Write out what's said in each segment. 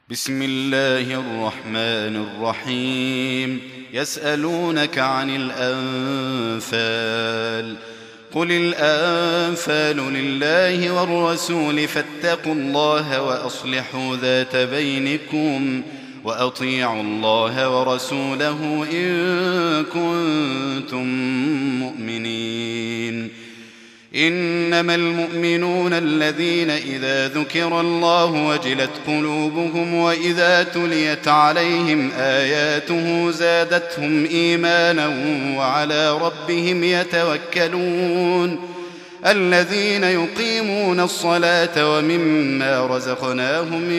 بسم الله الرحمن الرحيم. يسألونك عن الأنفال، قل الأنفال لله والرسول فاتقوا الله وأصلحوا ذات بينكم وأطيعوا الله ورسوله إن كنتم مؤمنين. إنما المؤمنون الذين إذا ذكر الله وجلت قلوبهم وإذا تليت عليهم آياته زادتهم إيمانا وعلى ربهم يتوكلون. الذين يقيمون الصلاة ومما رزقناهم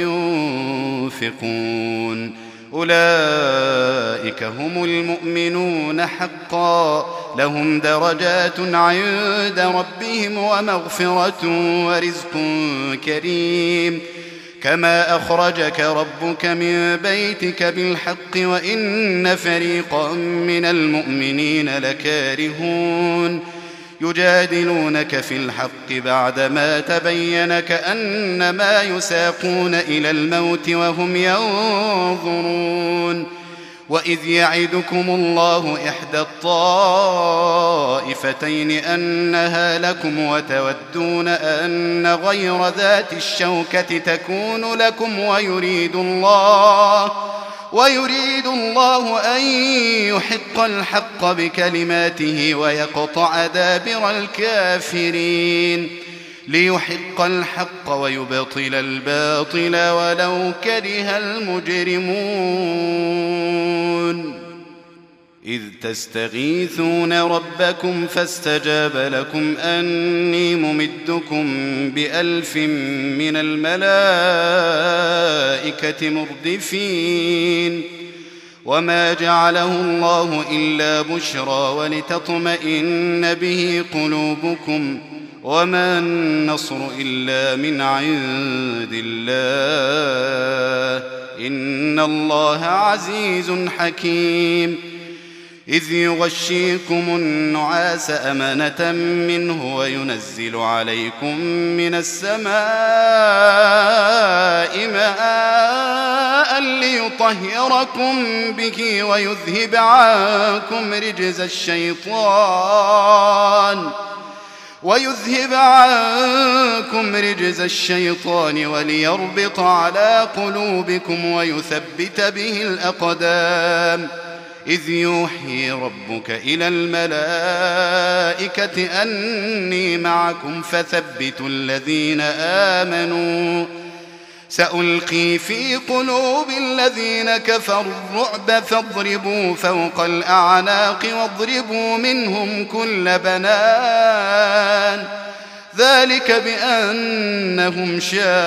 ينفقون أولئك هم المؤمنون حقا، لهم درجات عند ربهم ومغفرة ورزق كريم. كما أخرجك ربك من بيتك بالحق وإن فريقا من المؤمنين لكارهون. يجادلونك في الحق بعدما تبين كأنما يساقون إلى الموت وهم ينظرون. وإذ يعدكم الله إحدى الطائفتين أنها لكم وتودون أن غير ذات الشوكة تكون لكم ويريد الله أن يحق الحق بكلماته ويقطع دابر الكافرين، ليحق الحق ويبطل الباطل ولو كره المجرمون. إذ تستغيثون ربكم فاستجاب لكم أني ممدكم ب1000 من الملائكة مردفين. وما جعله الله إلا بشرى ولتطمئن به قلوبكم، وما النصر إلا من عند الله إن الله عزيز حكيم. إذ يغشيكم النعاس أمنة منه وينزل عليكم من السماء ماء ليطهركم به ويذهب عنكم رجز الشيطان وليربط على قلوبكم ويثبت به الأقدام. إذ يوحي ربك إلى الملائكة أني معكم فثبتوا الذين آمنوا. سألقي في قلوب الذين كفروا الرعب فاضربوا فوق الأعناق واضربوا منهم كل بنان. ذلك بأنهم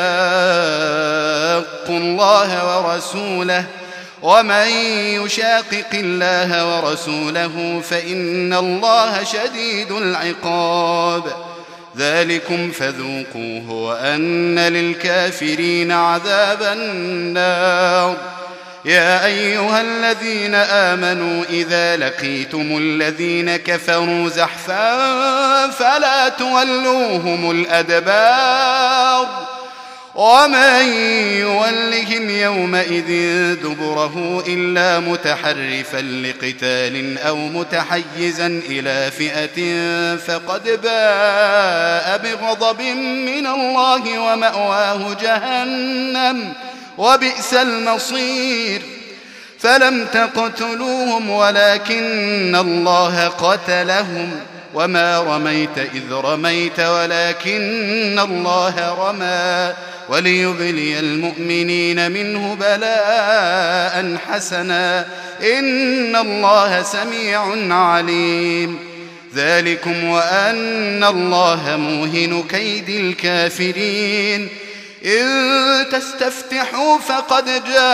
شاقوا الله ورسوله، ومن يشاقق الله ورسوله فإن الله شديد العقاب. ذلكم فذوقوه وأن للكافرين عذاب النار. يا أيها الذين آمنوا إذا لقيتم الذين كفروا زحفا فلا تولوهم الأدبار. ومن يولهم يومئذ دبره إلا متحرفا لقتال أو متحيزا إلى فئة فقد باء بغضب من الله ومأواه جهنم وبئس المصير. فلم تقتلوهم ولكن الله قتلهم، وما رميت إذ رميت ولكن الله رمى، وليبلي المؤمنين منه بلاء حسنا إن الله سميع عليم. ذلكم وأن الله موهن كيد الكافرين. إن تستفتحوا فقد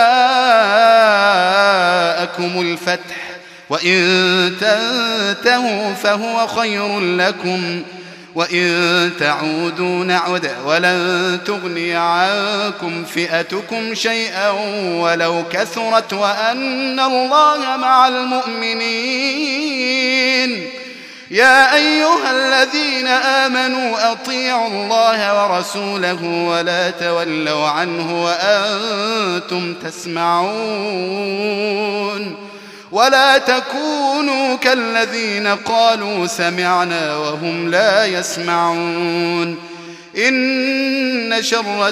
جاءكم الفتح، وإن تنتهوا فهو خير لكم، وإن تعودوا نعد ولن تغني عنكم فئتكم شيئا ولو كثرت وأن الله مع المؤمنين. يا أيها الذين آمنوا أطيعوا الله ورسوله ولا تولوا عنه وأنتم وأنتم تسمعون ولا تكونوا كالذين قالوا سمعنا وهم لا يسمعون إن شر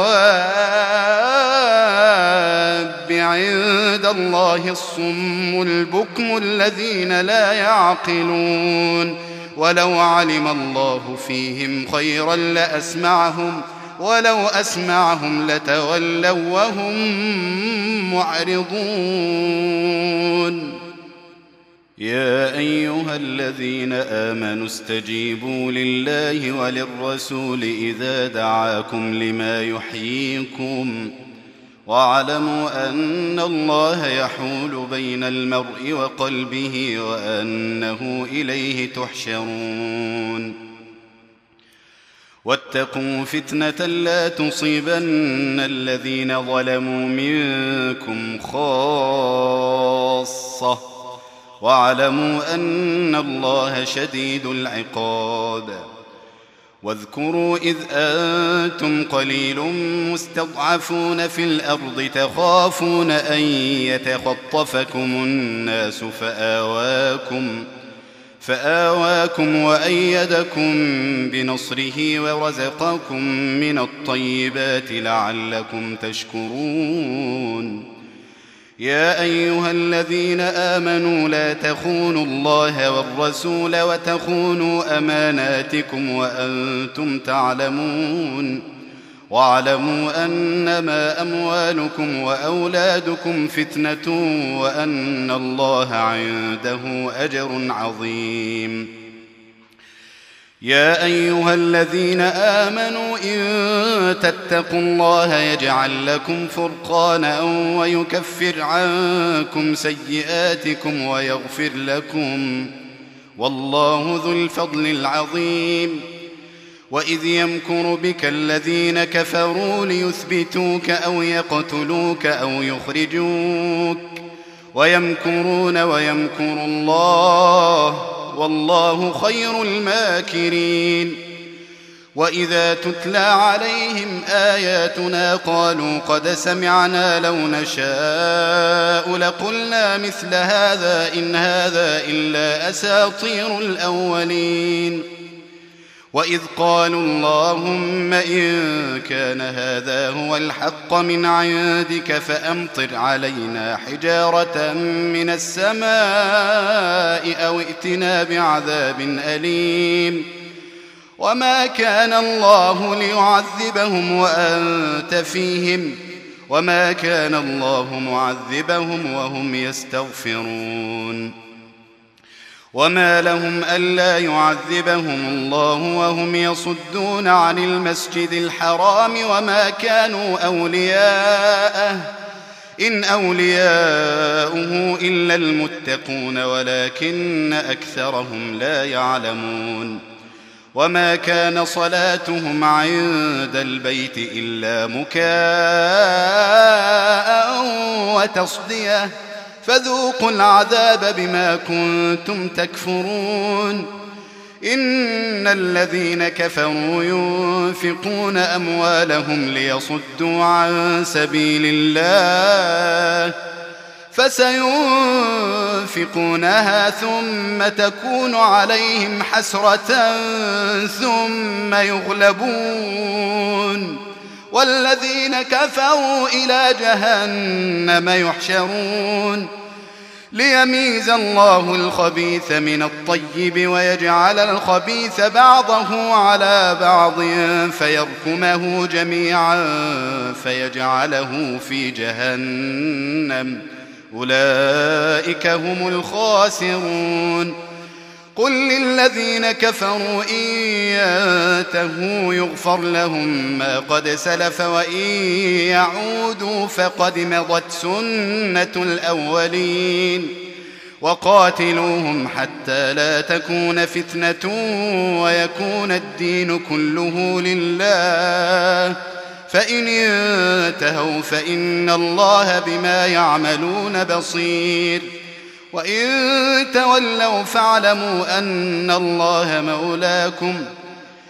الدواب عند الله الصم البكم الذين لا يعقلون ولو علم الله فيهم خيرا لأسمعهم ولو أسمعهم لتولوا وهم معرضون يا أيها الذين آمنوا استجيبوا لله وللرسول إذا دعاكم لما يحييكم واعلموا أن الله يحول بين المرء وقلبه وأنه إليه تحشرون واتقوا فتنة لا تصيبن الذين ظلموا منكم خاصة واعلموا أن الله شديد العقاب واذكروا إذ أنتم قليل مستضعفون في الأرض تخافون أن يتخطفكم الناس فآواكم وأيدكم بنصره ورزقكم من الطيبات لعلكم تشكرون يا أيها الذين آمنوا لا تخونوا الله والرسول وتخونوا أماناتكم وأنتم تعلمون واعلموا أنما أموالكم وأولادكم فتنة وأن الله عنده أجر عظيم يا أيها الذين آمنوا إن تتقوا الله يجعل لكم فرقانا ويكفر عنكم سيئاتكم ويغفر لكم والله ذو الفضل العظيم وإذ يمكر بك الذين كفروا ليثبتوك أو يقتلوك أو يخرجوك ويمكرون ويمكر الله والله خير الماكرين وإذا تتلى عليهم آياتنا قالوا قد سمعنا لو نشاء لقلنا مثل هذا إن هذا إلا أساطير الأولين وإذ قالوا اللهم إن كان هذا هو الحق من عندك فأمطر علينا حجارة من السماء أو ائتنا بعذاب أليم وما كان الله ليعذبهم وأنت فيهم وما كان الله معذبهم وهم يستغفرون وما لهم ألا يعذبهم الله وهم يصدون عن المسجد الحرام وما كانوا أولياءه إن أولياؤه إلا المتقون ولكن أكثرهم لا يعلمون وما كان صلاتهم عند البيت إلا مكاء وتصدية فذوقوا العذاب بما كنتم تكفرون إن الذين كفروا ينفقون أموالهم ليصدوا عن سبيل الله فسينفقونها ثم تكون عليهم حسرة ثم يغلبون والذين كفروا إلى جهنم يحشرون ليميز الله الخبيث من الطيب ويجعل الخبيث بعضه على بعض فيركمه جميعا فيجعله في جهنم أولئك هم الخاسرون قل للذين كفروا إن ينتهوا يغفر لهم ما قد سلف وإن يعودوا فقد مضت سنة الأولين وقاتلوهم حتى لا تكون فتنة ويكون الدين كله لله فإن انتهوا فإن الله بما يعملون بصير وإن تولوا فاعلموا أن الله مولاكم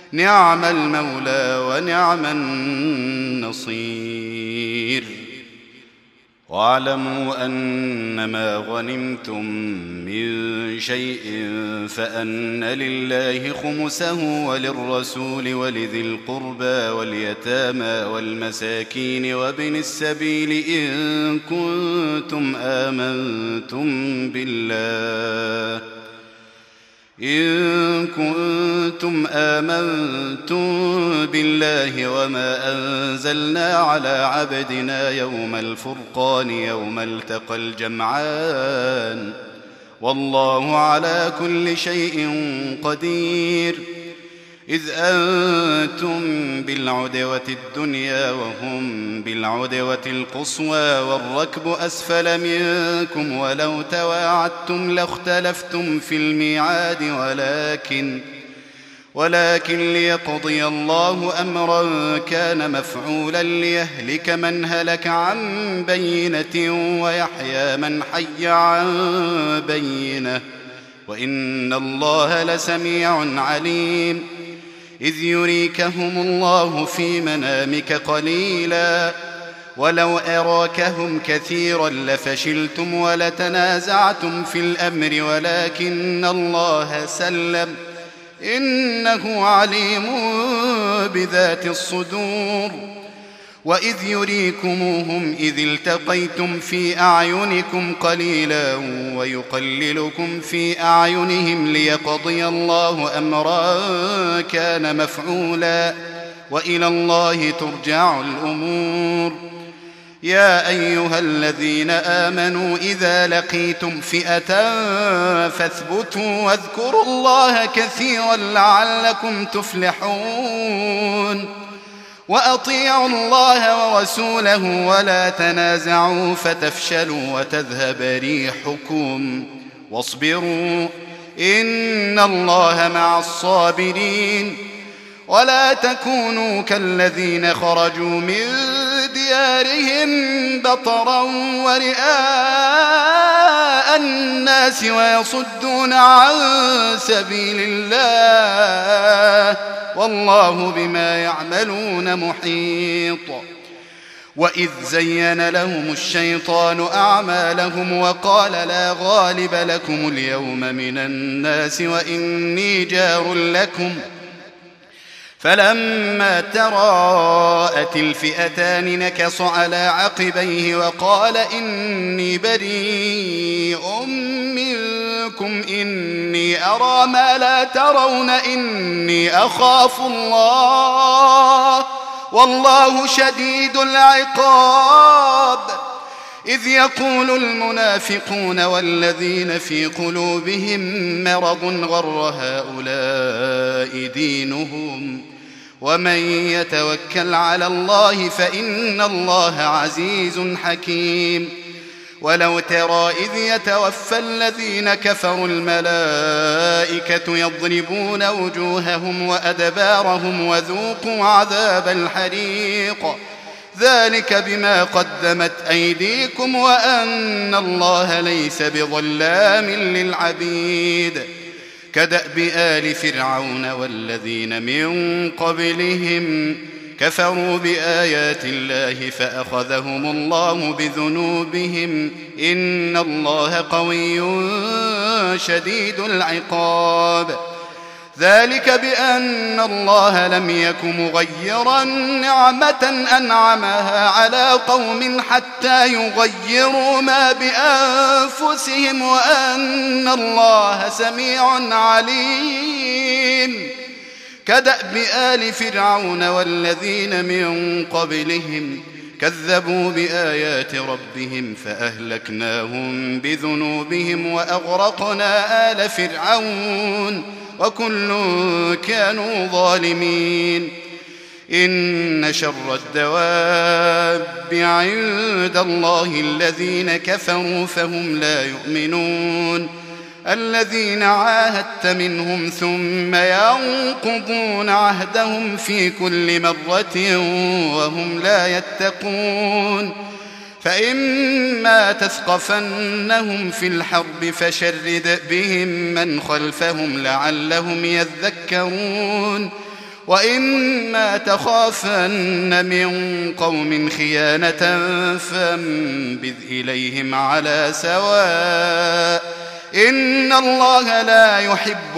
نعم المولى ونعم النصير واعلموا أنما غنمتم من شيء فأن لله خمسه وللرسول ولذي القربى واليتامى والمساكين وابن السبيل إن كنتم آمنتم بالله وما أنزلنا على عبدنا يوم الفرقان يوم التقى الجمعان والله على كل شيء قدير إذ أنتم بالعدوة الدنيا وهم بالعدوة القصوى والركب أسفل منكم ولو تواعدتم لاختلفتم في الميعاد ولكن ليقضي الله أمرا كان مفعولا ليهلك من هلك عن بينة ويحيى من حي عن بينة وإن الله لسميع عليم إذ يريكهم الله في منامك قليلا ولو أراكهم كثيرا لفشلتم ولتنازعتم في الأمر ولكن الله سلم إنه عليم بذات الصدور وإذ يريكموهم إذ التقيتم في أعينكم قليلا ويقللكم في أعينهم ليقضي الله أمرا كان مفعولا وإلى الله ترجع الأمور يا أيها الذين آمنوا إذا لقيتم فئة فاثبتوا واذكروا الله كثيرا لعلكم تفلحون وأطيعوا الله ورسوله ولا تنازعوا فتفشلوا وتذهب ريحكم واصبروا إن الله مع الصابرين ولا تكونوا كالذين خرجوا من ديارهم بطرا ورئاء الناس ويصدون عن سبيل الله والله بما يعملون محيط وإذ زين لهم الشيطان أعمالهم وقال لا غالب لكم اليوم من الناس وإني جار لكم فلما تراءت الفئتان نكص على عقبيه وقال إني بريء منكم إني أرى ما لا ترون إني أخاف الله والله شديد العقاب إذ يقول المنافقون والذين في قلوبهم مرض غر هؤلاء دينهم ومن يتوكل على الله فإن الله عزيز حكيم ولو ترى إذ يتوفى الذين كفروا الملائكة يضربون وجوههم وأدبارهم وذوقوا عذاب الحريق ذلك بما قدمت أيديكم وأن الله ليس بظلام للعبيد كدأب آل فرعون والذين من قبلهم كفروا بآيات الله فأخذهم الله بذنوبهم إن الله قوي شديد العقاب ذلك بأن الله لم يك مغيرا نعمة أنعمها على قوم حتى يغيروا ما بأنفسهم وأن الله سميع عليم كدأب آل فرعون والذين من قبلهم كذبوا بآيات ربهم فأهلكناهم بذنوبهم وأغرقنا آل فرعون وكل كانوا ظالمين إن شر الدواب عند الله الذين كفروا فهم لا يؤمنون الذين عاهدت منهم ثم ينقضون عهدهم في كل مرة وهم لا يتقون فإما تثقفنهم في الحرب فشرد بهم من خلفهم لعلهم يذكرون وإما تخافن من قوم خيانة فانبذ إليهم على سواء إن الله لا يحب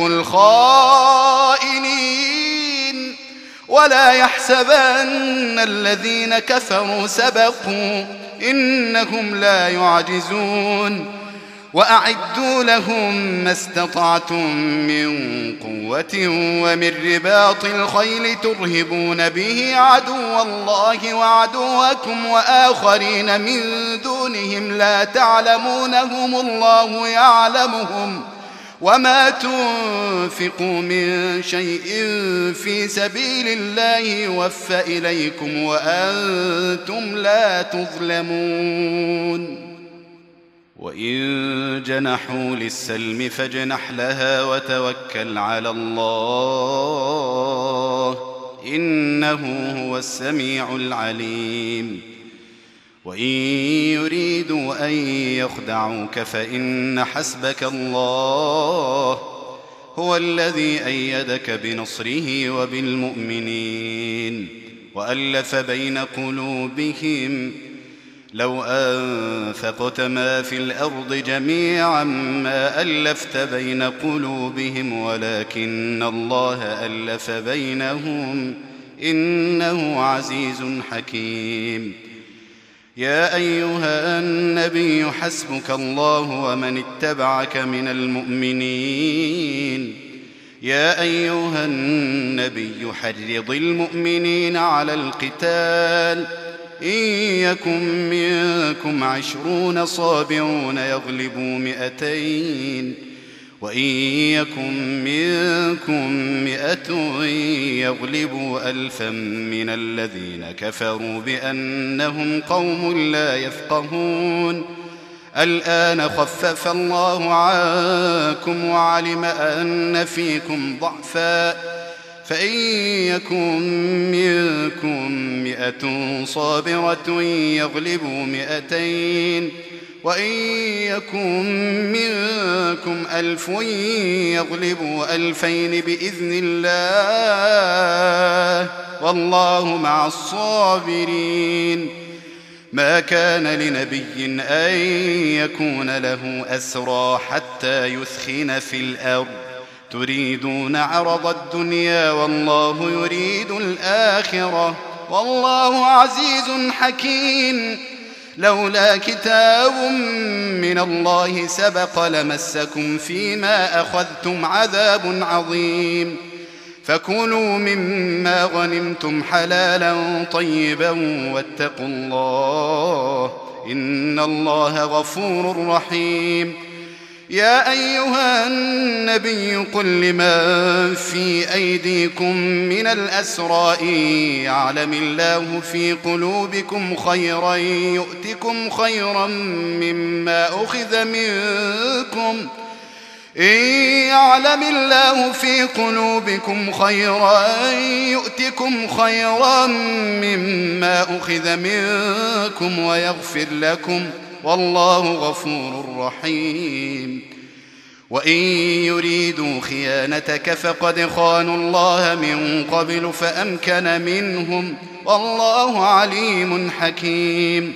الخائنين ولا يحسبن الذين كفروا سبقوا إنهم لا يعجزون وأعدوا لهم ما استطعتم من قوة ومن رباط الخيل ترهبون به عدو الله وعدوكم وآخرين من دونهم لا تعلمونهم الله يعلمهم وما تنفقوا من شيء في سبيل الله يوفى إليكم وأنتم لا تظلمون وإن جنحوا للسلم فاجنح لها وتوكل على الله إنه هو السميع العليم وإن يريدوا أن يخدعوك فإن حسبك الله هو الذي أيدك بنصره وبالمؤمنين وألف بين قلوبهم لو أنفقت ما في الأرض جميعا ما ألفت بين قلوبهم ولكن الله ألف بينهم إنه عزيز حكيم يا أيها النبي حسبك الله ومن اتبعك من المؤمنين يا أيها النبي حرض المؤمنين على القتال إن يكن منكم 20 صابرون يغلبوا 200 وإن يكن منكم 100 يغلبوا 1000 من الذين كفروا بأنهم قوم لا يفقهون الآن خفف الله عنكم وعلم أن فيكم ضعفا فإن يكن منكم 100 صابرة يغلبوا 200 وإن يكن منكم 1000 يغلبوا 2000 بإذن الله والله مع الصابرين ما كان لنبي أن يكون له أسرى حتى يثخن في الأرض تريدون عرض الدنيا والله يريد الآخرة والله عزيز حكيم لولا كتاب من الله سبق لمسكم فيما أخذتم عذاب عظيم فكلوا مما غنمتم حلالا طيبا واتقوا الله إن الله غفور رحيم يا أيها النبي قل لمن في أيديكم من الأسرى إن يعلم الله في قلوبكم خيرا يؤتكم خيرا مما أخذ منكم إن يعلم الله في قلوبكم خيرا يؤتكم خيرا مما أخذ منكم ويغفر لكم والله غفور رحيم وإن يريدوا خيانتك فقد خانوا الله من قبل فأمكن منهم والله عليم حكيم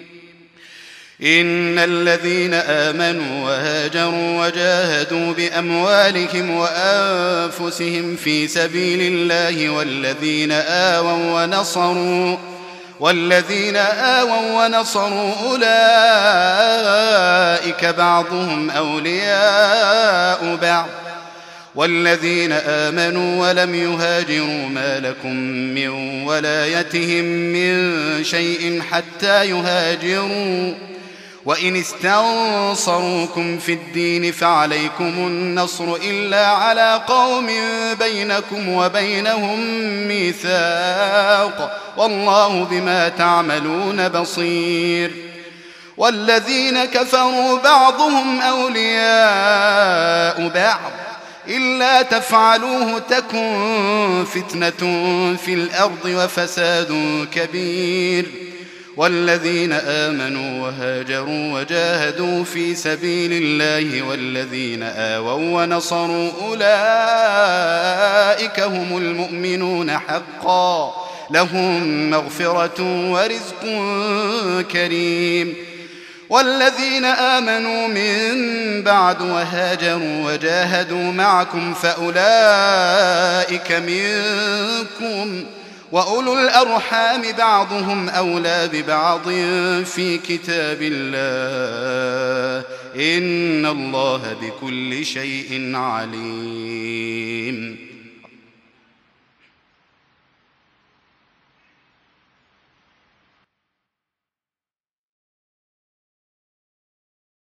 إن الذين آمنوا وهاجروا وجاهدوا بأموالهم وأنفسهم في سبيل الله والذين آووا ونصروا أولئك بعضهم أولياء بعض والذين آمنوا ولم يهاجروا ما لكم من ولايتهم من شيء حتى يهاجروا وإن استنصروكم في الدين فعليكم النصر إلا على قوم بينكم وبينهم ميثاق والله بما تعملون بصير والذين كفروا بعضهم أولياء بعض إلا تفعلوه تكن فتنة في الأرض وفساد كبير والذين آمنوا وهاجروا وجاهدوا في سبيل الله والذين آووا ونصروا أولئك هم المؤمنون حقا لهم مغفرة ورزق كريم. والذين آمنوا من بعد وهاجروا وجاهدوا معكم فأولئك منكم وأولو الأرحام بعضهم أولى ببعض في كتاب الله إن الله بكل شيء عليم.